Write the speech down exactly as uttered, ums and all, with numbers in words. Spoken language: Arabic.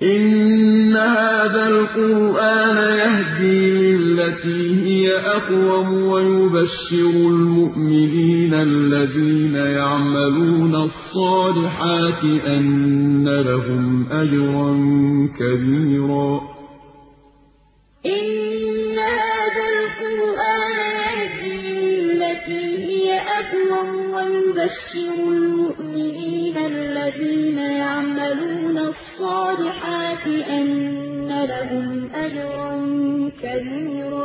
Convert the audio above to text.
إِنَّ هَٰذَا الْقُرْآنَ يَهْدِي لِلَّتِي هِيَ أَقْوَمُ وَيُبَشِّرُ الْمُؤْمِنِينَ الَّذِينَ يَعْمَلُونَ الصَّالِحَاتِ أَنَّ لَهُمْ أَجْرًا كَبِيرًا إِنَّ هَٰذَا الْقُرْآنَ يَهْدِي لِلَّتِي هِيَ أَقْوَمُ وَيُبَشِّرُ الْمُؤْمِنِينَ الَّذِينَ يَعْمَلُونَ الصَّالِحَاتِ أَنَّ لَهُمْ أَجْرًا كَبِيرًا